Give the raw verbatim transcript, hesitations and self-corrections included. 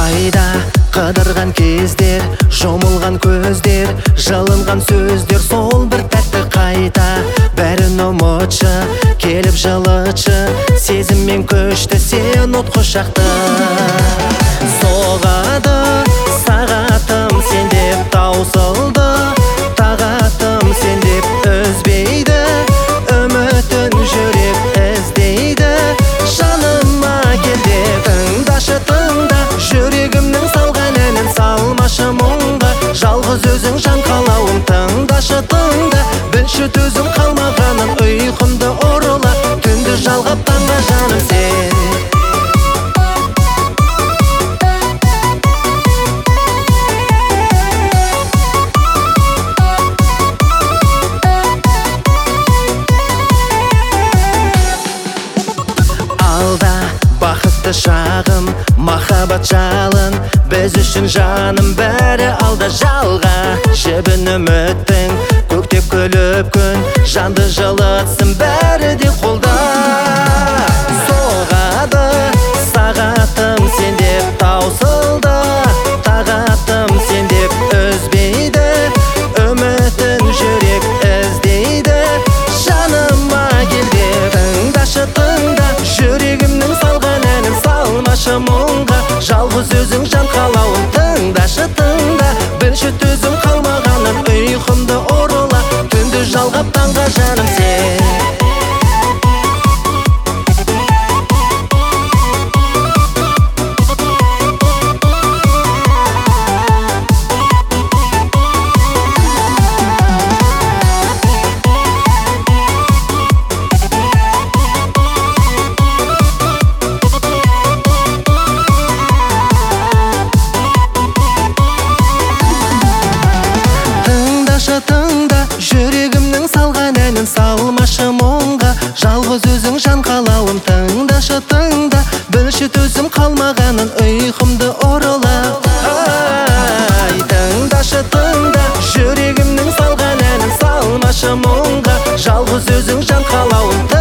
Айда қыдырған кездер, жұмылған көздер, жылынған сөздер, сол бір тәтті қайта. Бәрін ұмытшы, келіп жылытшы, сезіммен көшті сен от құшақты. Соғады сағатым сен деп таусылды, тағатым сен деп үзбейді, үмітін жүрек іздейді. Жаныма кел деп тыңдашы, тыңда, жүрегімнің салған әнін салмашы мұңға. Жалғыз өзің жан қалауын тыңдашы, тыңда, білші төзім қалмағанын ұйқымды ұрыла, түнді жалғап таңға жаным сен. Алда бақытты шағым, махаббат жалын, біз үшін жаным бәрі алда жалға. Жібін үміттің көктеп күліп күн, жанды жылытсын бәрі де қолда. Соғады сағатым сен деп таусылды, тағатым сен деп үзбейді, үмітін жүрек іздейді. Жаныма кел деп тыңдашы, тыңда, жүрегімнің салған әнін салмашы мұңға. Жалғыз өзің жан қалауын тыңдашы, тыңда, білші төзім қалмағанын ұйқымды ұрыла, түнді жалғап таңға жаным сен. Тыңда, жүрегімнің салған әнін салмашы мұңға. Жалғыз өзің жан қалауын тыңдашы, тыңда, білші төзім қалмағанын ұйқымды ұрыла. Ай, тыңдашы, тыңда, жүрегімнің салған әнін салмашы мұңға. Жалғыз өзің жан қалауын